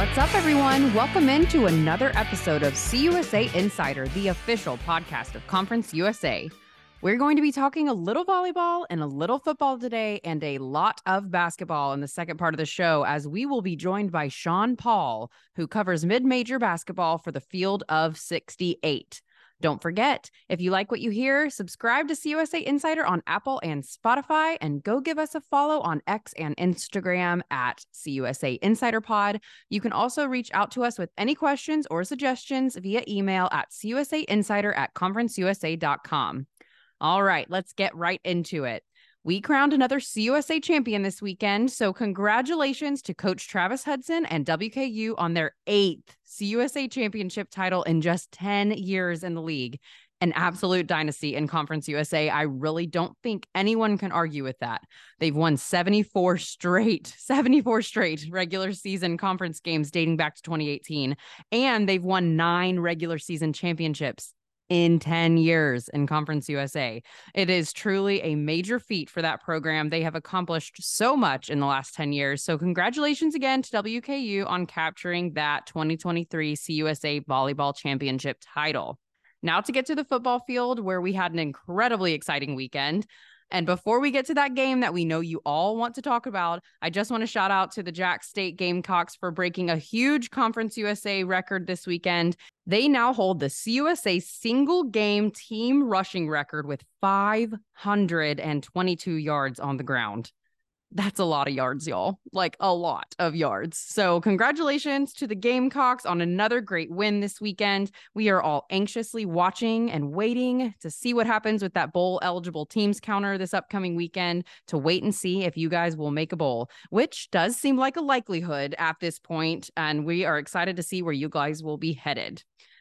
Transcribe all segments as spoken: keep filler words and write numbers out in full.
What's up, everyone? Welcome into another episode of C U S A Insider, the official podcast of Conference U S A. We're going to be talking a little volleyball and a little football today and a lot of basketball in the second part of the show, as we will be joined by Sean Paul, who covers mid-major basketball for the Field of sixty-eight. Don't forget, if you like what you hear, subscribe to C U S A Insider on Apple and Spotify, and go give us a follow on X and Instagram at C U S A Insider Pod. You can also reach out to us with any questions or suggestions via email at C U S A Insider at conference U S A dot com. All right, let's get right into it. We crowned another C U S A champion this weekend, so congratulations to Coach Travis Hudson and W K U on their eighth C U S A championship title in just ten years in the league. An absolute dynasty in Conference U S A. I really don't think anyone can argue with that. They've won seventy-four straight, seventy-four straight regular season conference games dating back to twenty eighteen, and they've won nine regular season championships in ten years in Conference U S A. It is truly a major feat for that program. They have accomplished so much in the last ten years. So congratulations again to W K U on capturing that twenty twenty-three C U S A Volleyball Championship title. Now to get to the football field, where we had an incredibly exciting weekend. And before we get to that game that we know you all want to talk about, I just want to shout out to the Jax State Gamecocks for breaking a huge Conference U S A record this weekend. They now hold the C U S A single game team rushing record with five hundred twenty-two yards on the ground. That's a lot of yards, y'all. Like a lot of yards. So congratulations to the Gamecocks on another great win this weekend. We are all anxiously watching and waiting to see what happens with that bowl eligible teams counter this upcoming weekend, to wait and see if you guys will make a bowl, which does seem like a likelihood at this point. And we are excited to see where you guys will be headed.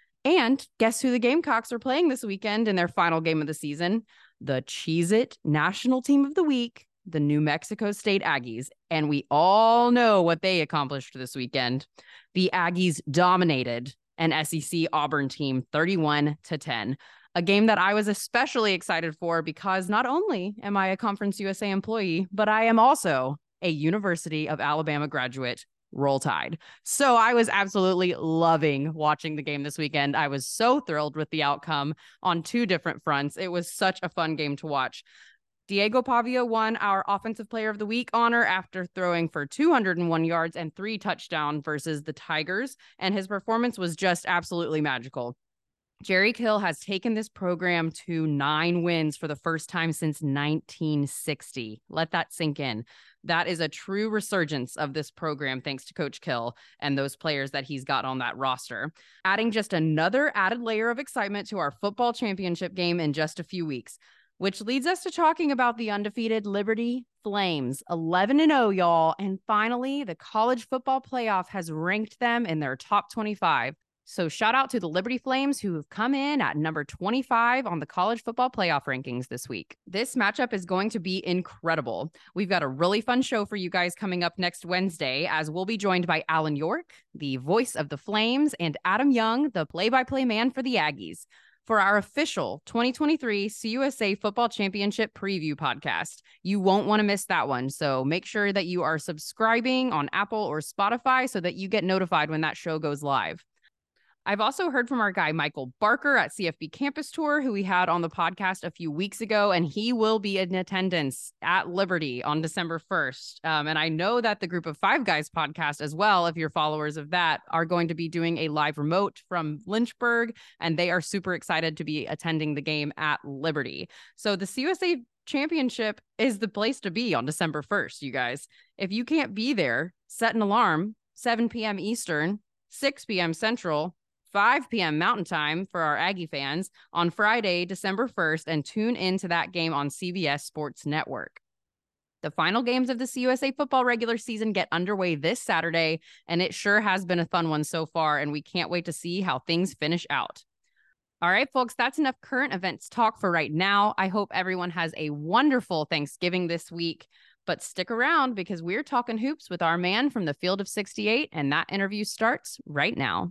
And guess who the Gamecocks are playing this weekend in their final game of the season? The Cheez-It National Team of the Week, the New Mexico State Aggies. And we all know what they accomplished this weekend. The Aggies dominated an S E C Auburn team thirty-one to ten, a game that I was especially excited for because not only am I a Conference U S A employee, but I am also a University of Alabama graduate. Roll Tide. So I was absolutely loving watching the game this weekend. I was so thrilled with the outcome on two different fronts. It was such a fun game to watch. Diego Pavia won our Offensive Player of the Week honor after throwing for two hundred one yards and three touchdowns versus the Tigers, and his performance was just absolutely magical. Jerry Kill has taken this program to nine wins for the first time since nineteen sixty. Let that sink in. That is a true resurgence of this program thanks to Coach Kill and those players that he's got on that roster, adding just another added layer of excitement to our football championship game in just a few weeks. Which leads us to talking about the undefeated Liberty Flames, eleven and oh, y'all. And finally, the college football playoff has ranked them in their top twenty-five. So shout out to the Liberty Flames, who have come in at number twenty-five on the college football playoff rankings this week. This matchup is going to be incredible. We've got a really fun show for you guys coming up next Wednesday, as we'll be joined by Alan York, the voice of the Flames, and Adam Young, the play-by-play man for the Aggies, for our official twenty twenty-three C U S A Football Championship preview podcast. You won't want to miss that one, so make sure that you are subscribing on Apple or Spotify so that you get notified when that show goes live. I've also heard from our guy, Michael Barker at C F B Campus Tour, who we had on the podcast a few weeks ago, and he will be in attendance at Liberty on December first. Um, and I know that the Group of Five Guys podcast as well, if you're followers of that, are going to be doing a live remote from Lynchburg, and they are super excited to be attending the game at Liberty. So the C U S A Championship is the place to be on December first, you guys. If you can't be there, set an alarm, seven p.m. Eastern, six p.m. Central, five p.m. Mountain Time for our Aggie fans on Friday, December first, and tune into that game on C B S Sports Network. The final games of the C U S A football regular season get underway this Saturday, and it sure has been a fun one so far, and we can't wait to see how things finish out. All right, folks, that's enough current events talk for right now. I hope everyone has a wonderful Thanksgiving this week, but stick around because we're talking hoops with our man from the Field of sixty-eight, and that interview starts right now.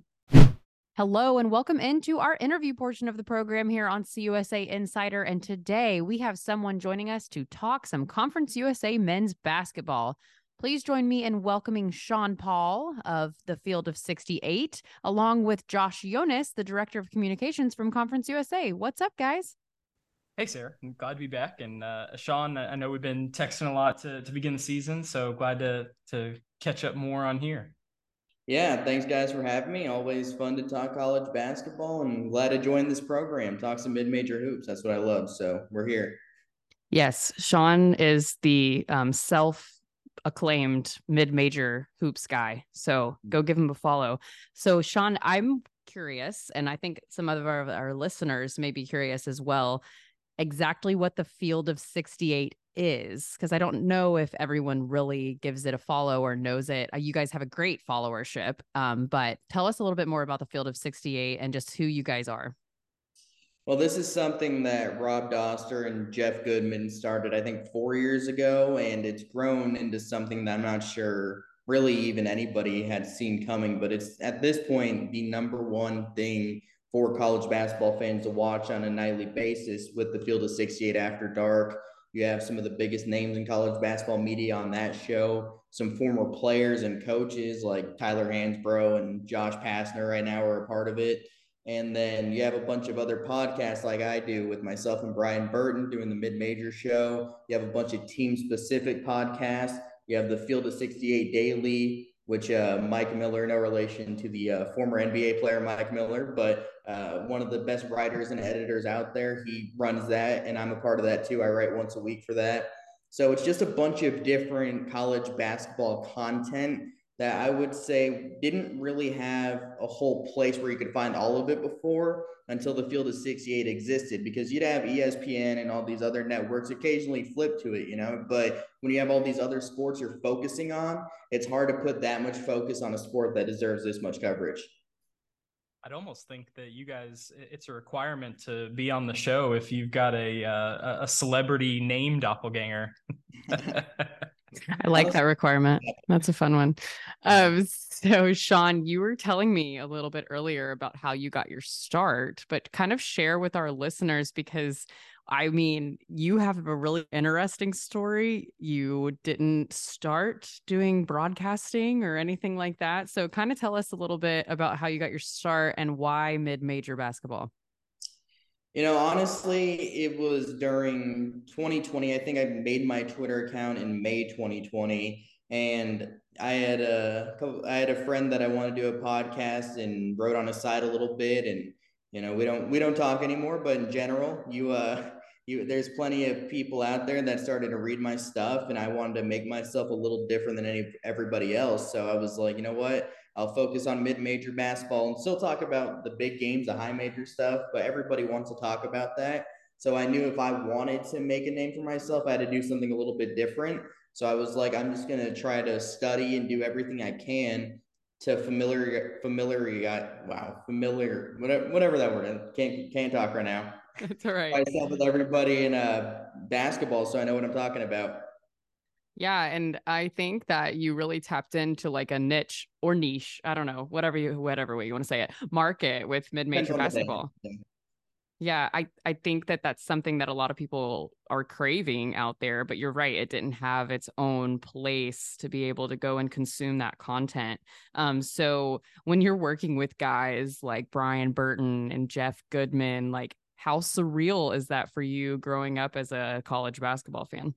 Hello and welcome into our interview portion of the program here on C U S A Insider. And today we have someone joining us to talk some Conference U S A men's basketball. Please join me in welcoming Sean Paul of the Field of sixty-eight, along with Josh Jonas, the Director of Communications from Conference U S A. What's up, guys? Hey, Sarah. I'm glad to be back. And uh, Sean, I know we've been texting a lot to, to begin the season, so glad to to catch up more on here. Yeah, thanks guys for having me. Always fun to talk college basketball and glad to join this program. Talk some mid-major hoops. That's what I love. So we're here. Yes, Sean is the um, self-acclaimed mid-major hoops guy. So go give him a follow. So Sean, I'm curious, and I think some of our, our listeners may be curious as well, exactly what the Field of sixty-eight is, because I don't know if everyone really gives it a follow or knows it. You guys have a great followership, um, but tell us a little bit more about the Field of sixty-eight and just who you guys are. Well, this is something that Rob Doster and Jeff Goodman started, I think, four years ago, and it's grown into something that I'm not sure really even anybody had seen coming, but it's at this point the number one thing for college basketball fans to watch on a nightly basis with the Field of sixty-eight After Dark. You have some of the biggest names in college basketball media on that show. Some former players and coaches like Tyler Hansbrough and Josh Pastner right now are a part of it. And then you have a bunch of other podcasts like I do with myself and Brian Burton doing the Mid Major Show. You have a bunch of team specific podcasts. You have the Field of sixty-eight Daily, which uh, Mike Miller, no relation to the uh, former N B A player Mike Miller, but uh, one of the best writers and editors out there. He runs that, and I'm a part of that too. I write once a week for that. So it's just a bunch of different college basketball content that I would say didn't really have a whole place where you could find all of it before until the Field of sixty-eight existed, because you'd have E S P N and all these other networks occasionally flip to it, you know, but when you have all these other sports you're focusing on, it's hard to put that much focus on a sport that deserves this much coverage. I'd almost think that you guys, it's a requirement to be on the show if you've got a uh, a celebrity name doppelganger. I like that requirement. That's a fun one. Um, so Sean, you were telling me a little bit earlier about how you got your start, but kind of share with our listeners, because I mean, you have a really interesting story. You didn't start doing broadcasting or anything like that. So kind of tell us a little bit about how you got your start and why mid-major basketball. You know, honestly, it was during twenty twenty. I think I made my Twitter account in May twenty twenty, and I had a I had a friend that I wanted to do a podcast and wrote on his side a little bit. And you know, we don't we don't talk anymore, but in general, you uh you there's plenty of people out there that started to read my stuff, and I wanted to make myself a little different than any everybody else. So I was like, you know what? I'll focus on mid-major basketball and still talk about the big games, the high major stuff, but everybody wants to talk about that. So I knew if I wanted to make a name for myself, I had to do something a little bit different. So I was like, I'm just going to try to study and do everything I can to familiar, familiar, wow, familiar, whatever, whatever that word is. Can't, can't talk right now. That's all right. Myself with everybody in uh, basketball, so I know what I'm talking about. Yeah, and I think that you really tapped into like a niche or niche, I don't know, whatever you whatever way you want to say it, market with mid-major basketball. Yeah, I I think that that's something that a lot of people are craving out there, but you're right, it didn't have its own place to be able to go and consume that content. Um, so when you're working with guys like Brian Burton and Jeff Goodman, like how surreal is that for you growing up as a college basketball fan?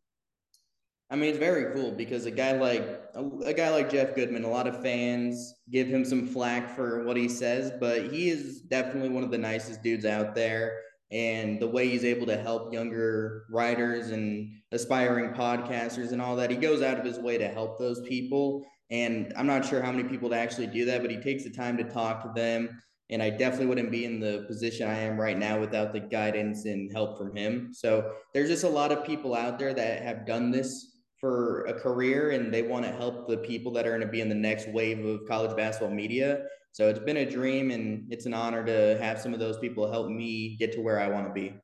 I mean, it's very cool because a guy like a, a guy like Jeff Goodman, a lot of fans give him some flack for what he says, but he is definitely one of the nicest dudes out there. And the way he's able to help younger writers and aspiring podcasters and all that, he goes out of his way to help those people. And I'm not sure how many people to actually do that, but he takes the time to talk to them. And I definitely wouldn't be in the position I am right now without the guidance and help from him. So there's just a lot of people out there that have done this for a career, and they want to help the people that are going to be in the next wave of college basketball media. So it's been a dream, and it's an honor to have some of those people help me get to where I want to be.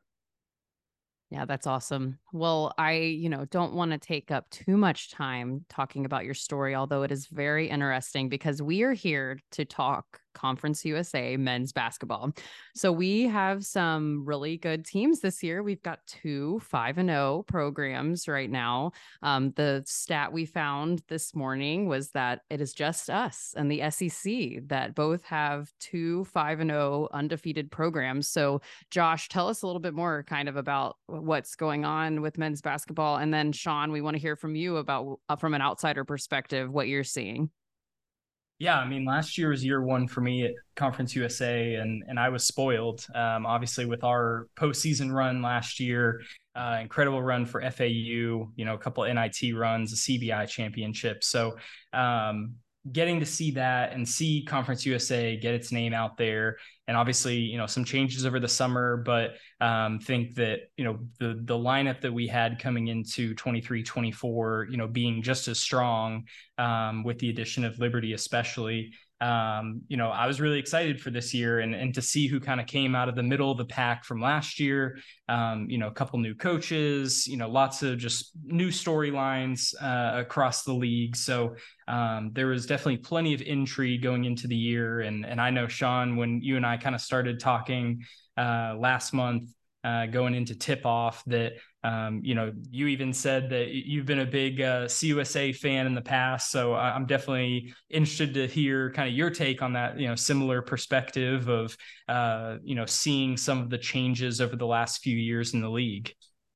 Yeah, that's awesome. Well, I, you know, don't want to take up too much time talking about your story, although it is very interesting because we are here to talk Conference U S A men's basketball. So we have some really good teams this year. We've got two five and oh programs right now. Um, the stat we found this morning was that it is just us and the S E C that both have two five and oh undefeated programs. So Josh, tell us a little bit more kind of about what's going on with men's basketball. And then Sean, we want to hear from you about uh, from an outsider perspective, what you're seeing. Yeah, I mean, last year was year one for me at Conference U S A, and and I was spoiled. Um, obviously, with our postseason run last year, uh, incredible run for F A U. You know, a couple N I T runs, a C B I championship. So, um, getting to see that and see Conference U S A get its name out there, and obviously, you know, some changes over the summer, but um, think that, you know, the the lineup that we had coming into twenty-three twenty-four, you know, being just as strong um, with the addition of Liberty, especially. Um, you know, I was really excited for this year and, and to see who kind of came out of the middle of the pack from last year. Um, you know, a couple new coaches, you know, lots of just new storylines uh, across the league. So um, there was definitely plenty of intrigue going into the year. And, and I know, Sean, when you and I kind of started talking uh, last month, uh, going into tip off, that Um, you know, you even said that you've been a big uh, C U S A fan in the past. So I'm definitely interested to hear kind of your take on that, you know, similar perspective of, uh, you know, seeing some of the changes over the last few years in the league.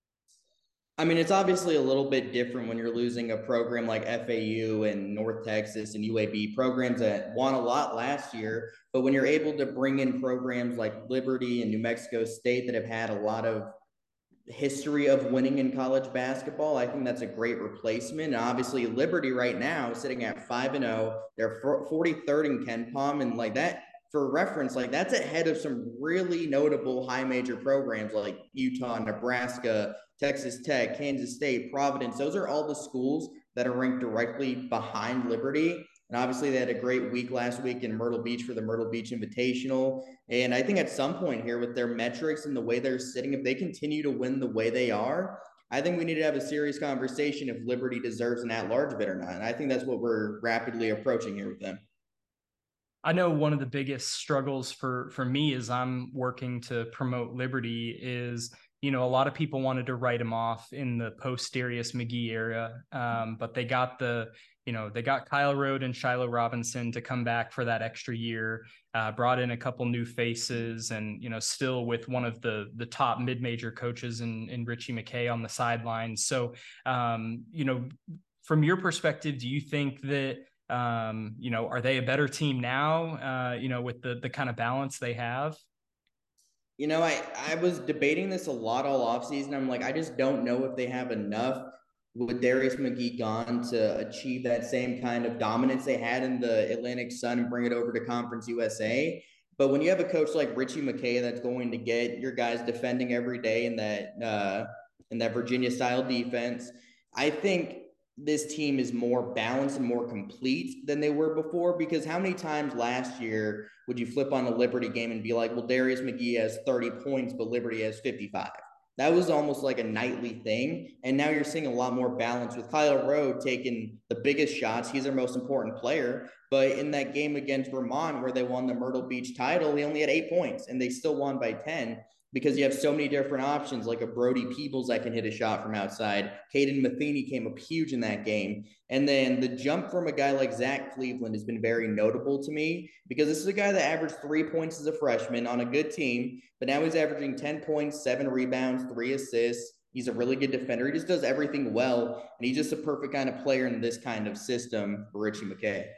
I mean, it's obviously a little bit different when you're losing a program like F A U and North Texas and U A B, programs that won a lot last year. But when you're able to bring in programs like Liberty and New Mexico State that have had a lot of history of winning in college basketball, I think that's a great replacement. And obviously, Liberty right now is sitting at five and oh. They're forty-third in KenPom, and like that, for reference, like that's ahead of some really notable high major programs like Utah, Nebraska, Texas Tech, Kansas State, Providence. Those are all the schools that are ranked directly behind Liberty. And obviously, they had a great week last week in Myrtle Beach for the Myrtle Beach Invitational. And I think at some point here, with their metrics and the way they're sitting, if they continue to win the way they are, I think we need to have a serious conversation if Liberty deserves an at-large bid or not. And I think that's what we're rapidly approaching here with them. I know one of the biggest struggles for for me as I'm working to promote Liberty is, you know, a lot of people wanted to write him off in the post Darius McGee era, um, but they got the, you know, they got Kyle Rote and Shiloh Robinson to come back for that extra year, uh, brought in a couple new faces, and, you know, still with one of the the top mid-major coaches in, in Richie McKay on the sidelines. So, um, you know, from your perspective, do you think that, um, you know, are they a better team now, uh, you know, with the the kind of balance they have? You know, I, I was debating this a lot all offseason. I'm like, I just don't know if they have enough with Darius McGee gone to achieve that same kind of dominance they had in the Atlantic Sun and bring it over to Conference U S A. But when you have a coach like Richie McKay that's going to get your guys defending every day in that uh, in that Virginia style defense, I think this team is more balanced and more complete than they were before. Because how many times last year would you flip on a Liberty game and be like, well, Darius McGee has thirty points, but Liberty has fifty-five? That was almost like a nightly thing. And now you're seeing a lot more balance with Kyle Rote taking the biggest shots. He's our most important player. But in that game against Vermont, where they won the Myrtle Beach title, he only had eight points and they still won by ten. Because you have so many different options, like a Brody Peebles that can hit a shot from outside. Caden Matheny came up huge in that game. And then the jump from a guy like Zach Cleveland has been very notable to me, because this is a guy that averaged three points as a freshman on a good team, but now he's averaging ten points, seven rebounds, three assists. He's a really good defender. He just does everything well, and he's just a perfect kind of player in this kind of system for Richie McKay.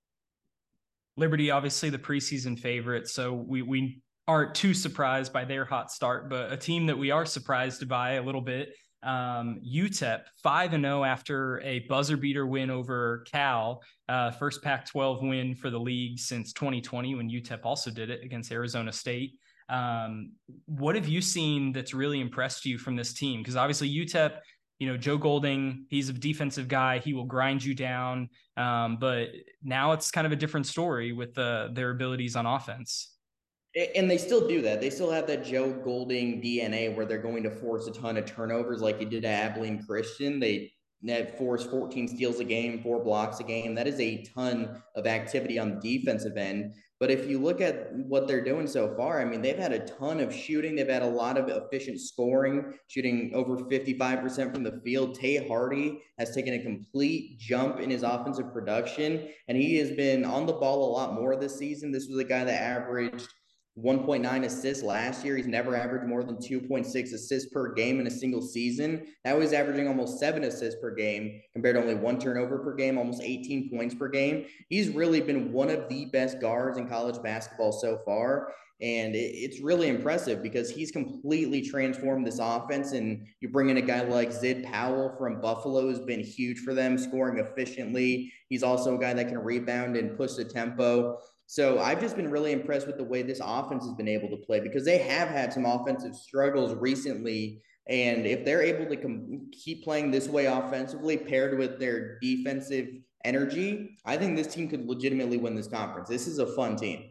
Liberty, obviously the preseason favorite, so we we aren't too surprised by their hot start, but a team that we are surprised by a little bit, um, U T E P, five and oh after a buzzer beater win over Cal, uh, first Pac twelve win for the league since twenty twenty, when U T E P also did it against Arizona State. Um, what have you seen that's really impressed you from this team? Because obviously U T E P, you know, Joe Golding, he's a defensive guy. He will grind you down. Um, but now it's kind of a different story with uh, their abilities on offense. And they still do that. They still have that Joe Golding D N A where they're going to force a ton of turnovers like he did at Abilene Christian. They net force fourteen steals a game, four blocks a game. That is a ton of activity on the defensive end. But if you look at what they're doing so far, I mean, they've had a ton of shooting. They've had a lot of efficient scoring, shooting over fifty-five percent from the field. Tay Hardy has taken a complete jump in his offensive production, and he has been on the ball a lot more this season. This was a guy that averaged one point nine assists last year. He's never averaged more than two point six assists per game in a single season. Now he's averaging almost seven assists per game compared to only one turnover per game, almost eighteen points per game. He's really been one of the best guards in college basketball so far. And it's really impressive because he's completely transformed this offense. And you bring in a guy like Zid Powell from Buffalo, who's been huge for them, scoring efficiently. He's also a guy that can rebound and push the tempo. So I've just been really impressed with the way this offense has been able to play, because they have had some offensive struggles recently. And if they're able to com- keep playing this way offensively, paired with their defensive energy, I think this team could legitimately win this conference. This is a fun team.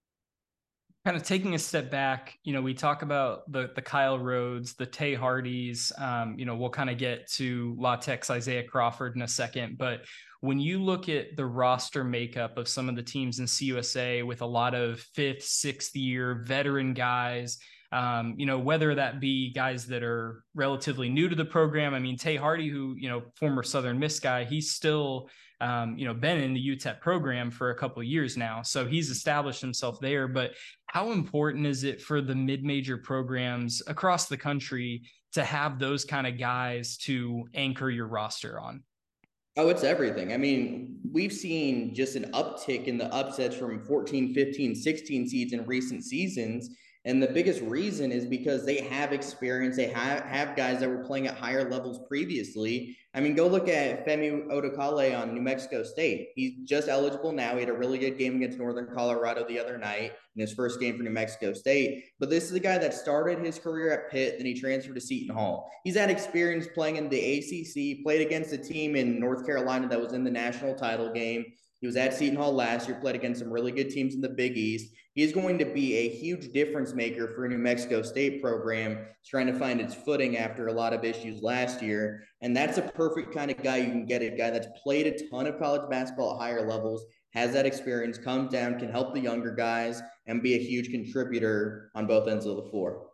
Kind of taking a step back, you know, we talk about the the Kyle Rhodes, the Tay Hardys, um, you know, we'll kind of get to La Tech's Isaiah Crawford in a second, but when you look at the roster makeup of some of the teams in C U S A with a lot of fifth, sixth year veteran guys, um, you know, whether that be guys that are relatively new to the program. I mean, Tay Hardy, who, you know, former Southern Miss guy, he's still, um, you know, been in the U T E P program for a couple of years now. So he's established himself there. But how important is it for the mid-major programs across the country to have those kind of guys to anchor your roster on? Oh, it's everything. I mean, we've seen just an uptick in the upsets from fourteen, fifteen, sixteen seeds in recent seasons. And the biggest reason is because they have experience. They have, have guys that were playing at higher levels previously. I mean, go look at Femi Odukale on New Mexico State. He's just eligible now. He had a really good game against Northern Colorado the other night in his first game for New Mexico State. But this is a guy that started his career at Pitt, then he transferred to Seton Hall. He's had experience playing in the A C C, played against a team in North Carolina that was in the national title game. He was at Seton Hall last year, played against some really good teams in the Big East. He's going to be a huge difference maker for a New Mexico State program. It's trying to find its footing after a lot of issues last year. And that's a perfect kind of guy you can get, a guy that's played a ton of college basketball at higher levels, has that experience, comes down, can help the younger guys, and be a huge contributor on both ends of the floor.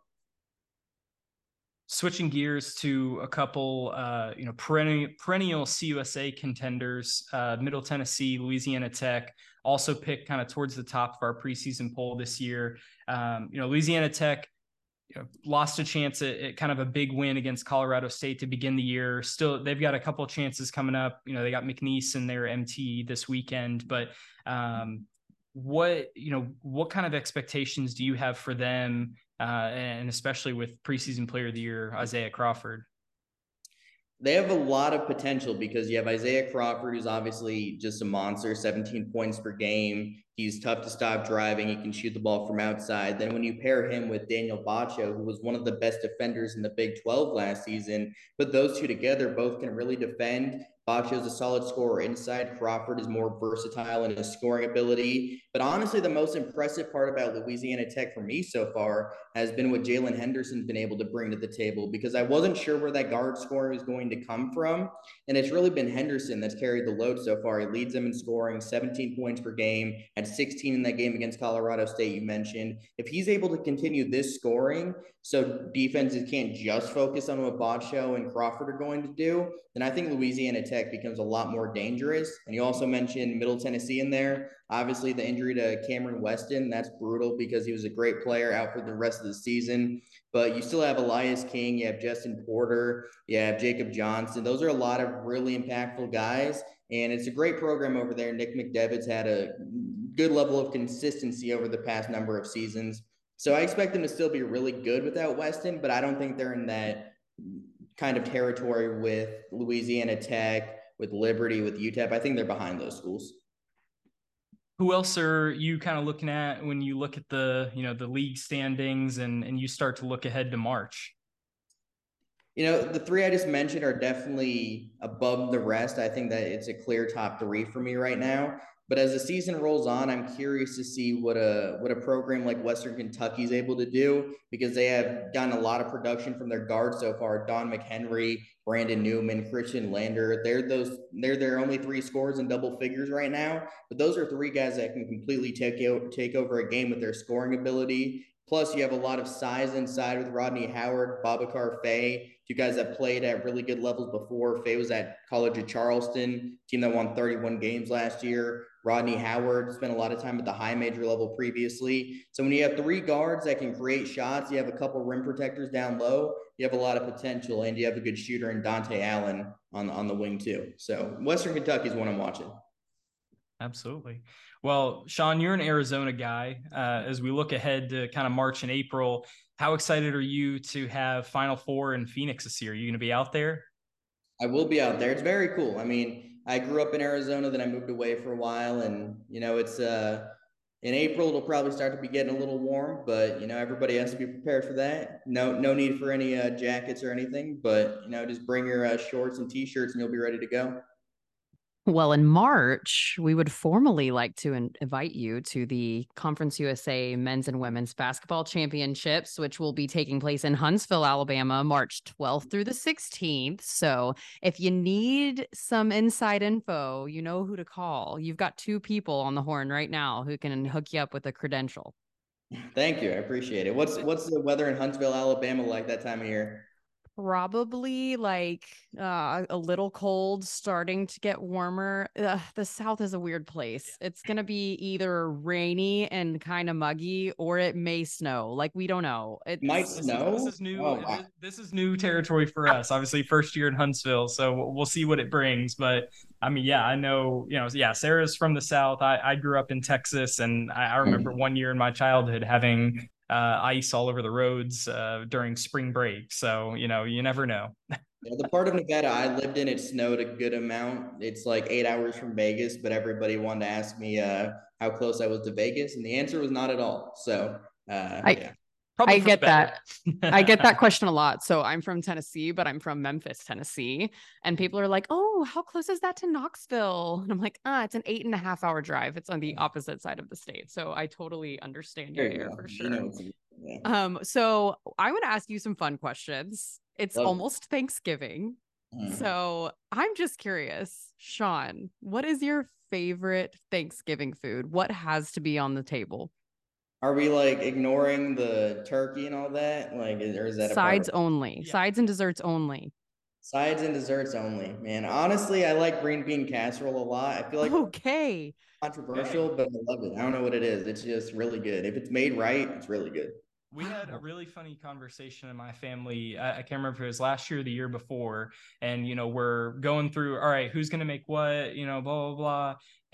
Switching gears to a couple, uh, you know, perennial, perennial C U S A contenders, uh, Middle Tennessee, Louisiana Tech, also picked kind of towards the top of our preseason poll this year. Um, you know, Louisiana Tech, you know, lost a chance at, at kind of a big win against Colorado State to begin the year. Still, they've got a couple of chances coming up. You know, they got McNeese in their M T this weekend, but um, what, you know, what kind of expectations do you have for them? Uh, and especially with preseason player of the year, Isaiah Crawford? They have a lot of potential because you have Isaiah Crawford, who's obviously just a monster, seventeen points per game. He's tough to stop driving. He can shoot the ball from outside. Then when you pair him with Daniel Baccio, who was one of the best defenders in the Big twelve last season, put those two together, both can really defend. Baccio is a solid scorer inside. Crawford is more versatile in his scoring ability. But honestly, the most impressive part about Louisiana Tech for me so far has been what Jalen Henderson's been able to bring to the table, because I wasn't sure where that guard scoring was going to come from. And it's really been Henderson that's carried the load so far. He leads them in scoring, seventeen points per game, had sixteen in that game against Colorado State you mentioned. If he's able to continue this scoring, so defenses can't just focus on what Baccio and Crawford are going to do, then I think Louisiana Tech becomes a lot more dangerous. And you also mentioned Middle Tennessee in there. Obviously, the injury to Cameron Weston, that's brutal because he was a great player out for the rest of the season. But you still have Elias King, you have Justin Porter, you have Jacob Johnson. Those are a lot of really impactful guys. And it's a great program over there. Nick McDevitt's had a good level of consistency over the past number of seasons. So I expect them to still be really good without Weston, but I don't think they're in that kind of territory with Louisiana Tech, with Liberty, with U T E P. I think they're behind those schools. Who else are you kind of looking at when you look at the, you know, the league standings and, and you start to look ahead to March? You know, the three I just mentioned are definitely above the rest. I think that it's a clear top three for me right now. But as the season rolls on, I'm curious to see what a what a program like Western Kentucky is able to do, because they have gotten a lot of production from their guards so far. Don McHenry, Brandon Newman, Christian Lander. They're those they're their only three scores in double figures right now. But those are three guys that can completely take take over a game with their scoring ability. Plus, you have a lot of size inside with Rodney Howard, Babacar Faye, two guys that played at really good levels before. Faye was at College of Charleston, team that won thirty-one games last year. Rodney Howard spent a lot of time at the high major level previously. So when you have three guards that can create shots, you have a couple rim protectors down low, you have a lot of potential, and you have a good shooter in Dante Allen on, on the wing too. So Western Kentucky is one I'm watching. Absolutely. Well, Sean, you're an Arizona guy. Uh, as we look ahead to kind of March and April, how excited are you to have Final Four in Phoenix this year? Are you going to be out there? I will be out there. It's very cool. I mean, I grew up in Arizona, then I moved away for a while, and you know, it's uh in April it'll probably start to be getting a little warm, but you know, everybody has to be prepared for that. No, no need for any uh, jackets or anything, but you know, just bring your uh, shorts and t-shirts, and you'll be ready to go. Well, in March, we would formally like to in- invite you to the Conference U S A Men's and Women's Basketball Championships, which will be taking place in Huntsville, Alabama, March twelfth through the sixteenth. So if you need some inside info, you know who to call. You've got two people on the horn right now who can hook you up with a credential. Thank you. I appreciate it. What's what's the weather in Huntsville, Alabama like that time of year? Probably like uh, a little cold, starting to get warmer. Ugh, the South is a weird place. It's going to be either rainy and kind of muggy, or it may snow. Like, we don't know. It's Might This is, snow. this is new. Oh, wow. This, this is new territory for us. Obviously, first year in Huntsville, so we'll, we'll see what it brings. But I mean, yeah, I know. You know, yeah. Sarah's from the South. I, I grew up in Texas, and I, I remember one year in my childhood having uh, ice all over the roads uh, during spring break. So you know, you never know. Yeah, the part of Nevada I lived in, it snowed a good amount. It's like eight hours from Vegas, but everybody wanted to ask me uh, how close I was to Vegas, and the answer was not at all. So, uh, I, yeah. Probably I get better. that. I get that question a lot. So I'm from Tennessee, but I'm from Memphis, Tennessee. And people are like, oh, how close is that to Knoxville? And I'm like, ah, it's an eight and a half hour drive. It's on the opposite side of the state. So I totally understand you There you there go. for You sure. know what's- yeah. Um, so I want to ask you some fun questions. It's Love it. almost Thanksgiving. Mhm. So I'm just curious, Sean, what is your favorite Thanksgiving food? What has to be on the table? Are we like ignoring the turkey and all that? Like, is, or is that a part Sides of only, Yeah. sides and desserts only. sides and desserts only? Man, honestly, I like green bean casserole a lot. I feel like Okay. controversial, but I love it. I don't know what it is. It's just really good. If it's made right, it's really good. We had a really funny conversation in my family. I, I can't remember if it was last year or the year before. And, you know, we're going through, all right, who's going to make what, you know, blah, blah, blah.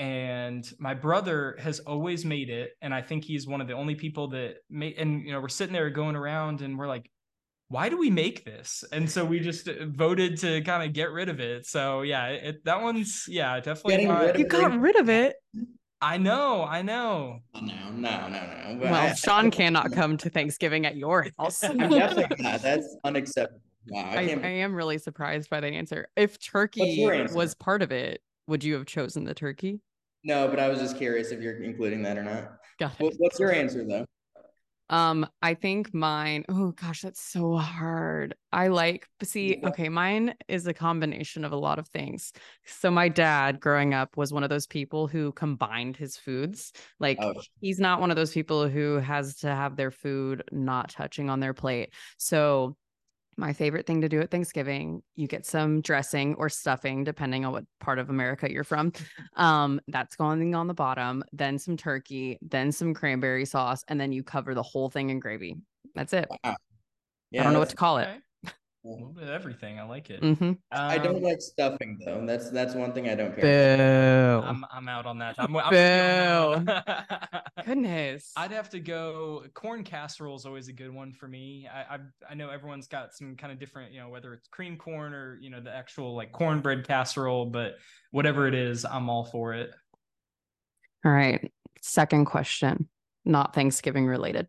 And my brother has always made it. And I think he's one of the only people that made, and, you know, we're sitting there going around and we're like, why do we make this? And so we just voted to kind of get rid of it. So yeah, it, that one's, yeah, definitely. Getting not, rid of You got rid of it. I know, I know. No, no, no, no. Well, I, Sean cannot come to Thanksgiving at your house. I'm definitely not. That's unacceptable. Wow, I I, can't. I am really surprised by the answer. If What's turkey your answer? was part of it, would you have chosen the turkey? No, but I was just curious if you're including that or not. Got What, it. what's your answer though? Um, I think mine, oh gosh, that's so hard. I like, see, okay, mine is a combination of a lot of things. So my dad growing up was one of those people who combined his foods. Like Oh, he's not one of those people who has to have their food not touching on their plate. So my favorite thing to do at Thanksgiving, you get some dressing or stuffing, depending on what part of America you're from. Um, that's going on the bottom, then some turkey, then some cranberry sauce, and then you cover the whole thing in gravy. That's it. wow. Yeah, I don't know what that's- to call it. Okay. A little bit of everything. I like it. Mm-hmm. I don't Um, like stuffing though. That's that's one thing I don't care. Boo. I'm I'm out on that. I'm, I'm with you on that one. Goodness. I'd have to go. Corn casserole is always a good one for me. I, I I know everyone's got some kind of different, you know, whether it's cream corn or you know the actual like cornbread casserole, but whatever it is, I'm all for it. All right. Second question, not Thanksgiving related.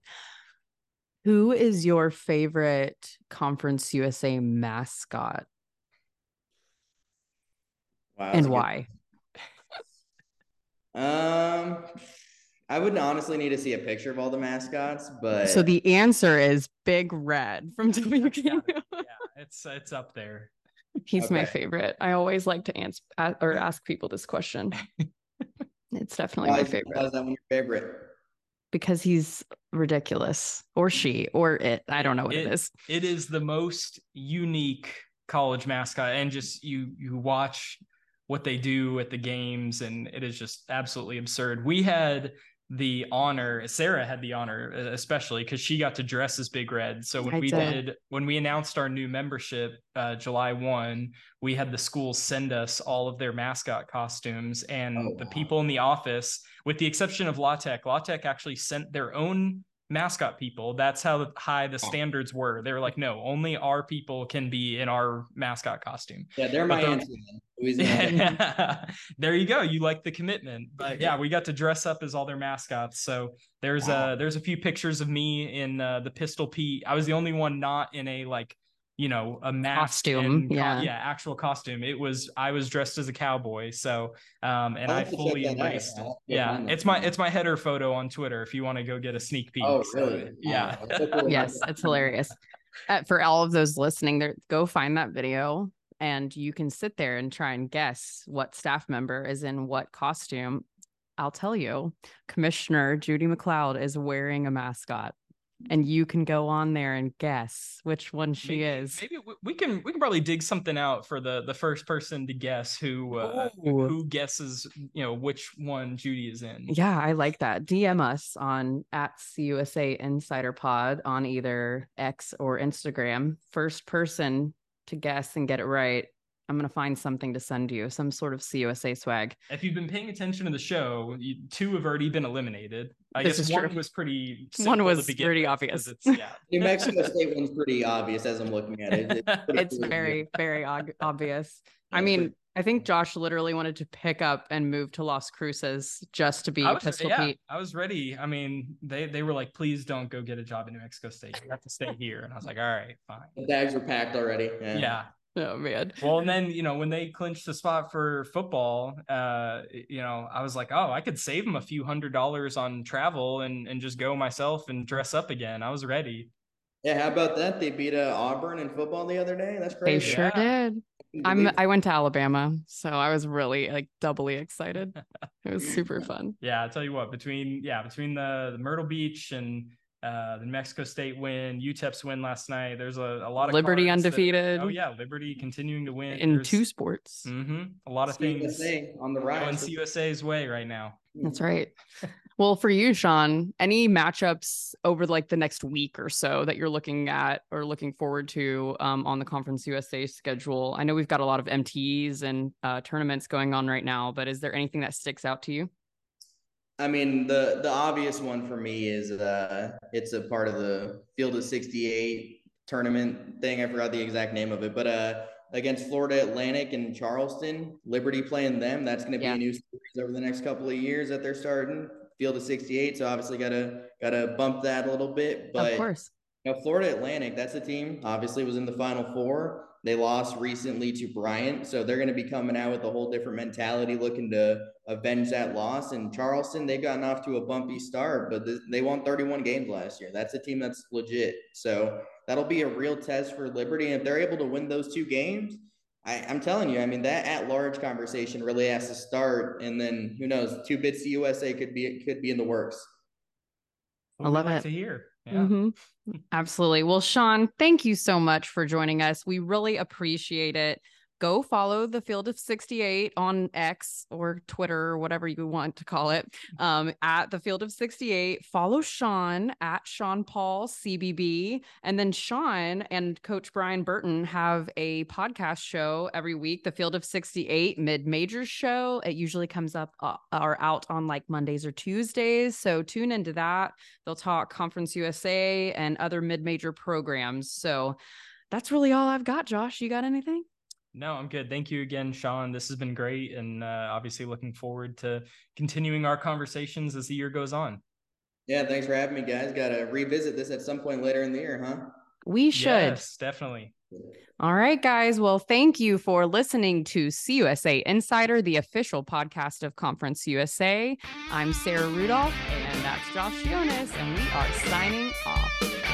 Who is your favorite Conference U S A mascot Wow, and that's a good- why? Um, I would honestly need to see a picture of all the mascots, but So the answer is Big Red from W K U. Yeah, it's it's up there. He's my Okay. favorite. I always like to answer or ask people this question. It's definitely why my is, why favorite is that one your favorite? because he's ridiculous, or she, or it. I don't know what it, it is. It is the most unique college mascot, and just you you watch what they do at the games, and it is just absolutely absurd. We had the honor, Sarah had the honor, especially because she got to dress as Big Red. So when I we did. did, when we announced our new membership, uh, July first, we had the schools send us all of their mascot costumes, and oh, the wow. people in the office, with the exception of La Tech, La Tech actually sent their own mascot people. That's how high the standards were. They were like, no, only our people can be in our mascot costume. Yeah, they're my answer. Yeah. There you go. You like the commitment. But yeah, we got to dress up as all their mascots. So there's wow. uh there's a few pictures of me in uh, the Pistol Pete. I was the only one not in a like, you know, a mask costume. And, yeah. yeah, actual costume. It was I was dressed as a cowboy. So um and I fully embraced it. Yeah, it's my it's my header photo on Twitter if you want to go get a sneak peek. Oh, really? So, yeah. Yes, it's hilarious. Uh, for all of those listening, there, go find that video. And you can sit there and try and guess what staff member is in what costume. I'll tell you, Commissioner Judy McLeod is wearing a mascot, and you can go on there and guess which one she maybe, is. Maybe we can we can probably dig something out for the the first person to guess who uh, who guesses, you know, which one Judy is in. Yeah, I like that. D M us on at C U S A Insider Pod on either X or Instagram. First person to guess and get it right, I'm going to find something to send you, some sort of C U S A swag. If you've been paying attention to the show, you, two have already been eliminated. I this guess is one true. was pretty One was pretty with, obvious. It's, yeah. New Mexico State one's pretty obvious as I'm looking at it. It's, it's very, very obvious. I mean, I think Josh literally wanted to pick up and move to Las Cruces just to be was, Pistol yeah, Pete. I was ready. I mean, they, they were like, please don't go get a job in New Mexico State. You have to stay here. And I was like, all right, fine. The bags were packed already. Yeah. yeah. Oh man. Well, and then, you know, when they clinched the spot for football, uh, you know, I was like, oh, I could save them a few hundred dollars on travel and, and just go myself and dress up again. I was ready. Yeah, how about that? They beat uh, Auburn in football the other day. That's crazy. They sure yeah. did. I'm I went to Alabama, so I was really like doubly excited. It was super fun. Yeah, I'll tell you what, between yeah, between the, the Myrtle Beach and Uh, the New Mexico State win, U T E P's win last night. There's a, a lot of Liberty undefeated. That, oh yeah, Liberty continuing to win in There's, two sports. Mm-hmm, a lot of C U S A things on the rise. Going C U S A's way right now. That's right. Well, for you, Sean, any matchups over like the next week or so that you're looking at or looking forward to um, on the Conference U S A schedule? I know we've got a lot of M Ts and uh, tournaments going on right now, but is there anything that sticks out to you? I mean, the the obvious one for me is uh, it's a part of the Field of sixty-eight tournament thing. I forgot the exact name of it, but uh, against Florida Atlantic and Charleston, Liberty playing them. That's going to be yeah. a new series over the next couple of years that they're starting. Field of sixty-eight, so obviously gotta gotta bump that a little bit. But of course, you know, Florida Atlantic, that's a team. Obviously, was in the Final Four. They lost recently to Bryant, so they're going to be coming out with a whole different mentality, looking to avenge that loss. And Charleston, they've gotten off to a bumpy start, but th- they won thirty-one games last year. That's a team that's legit. So that'll be a real test for Liberty. And if they're able to win those two games, I, I'm telling you, I mean, that at-large conversation really has to start. And then who knows, two bits to U S A could be could be in the works. I love like it to hear. Yeah. Mm-hmm. Absolutely. Well, Sean, thank you so much for joining us. We really appreciate it. Go follow the Field of sixty-eight on X or Twitter or whatever you want to call it, um, at the Field of sixty-eight. Follow Sean at Sean Paul C B B. And then Sean and Coach Brian Burton have a podcast show every week, the Field of sixty-eight Mid-Majors show. It usually comes up uh, or out on like Mondays or Tuesdays. So tune into that. They'll talk Conference U S A and other mid-major programs. So that's really all I've got. Josh, you got anything? No, I'm good. Thank you again, Sean. This has been great. And uh, obviously looking forward to continuing our conversations as the year goes on. Yeah, thanks for having me, guys. Got to revisit this at some point later in the year, huh? We should. Yes, definitely. All right, guys. Well, thank you for listening to C U S A Insider, the official podcast of Conference U S A. I'm Sarah Rudolph, and that's Josh Jonas, and we are signing off.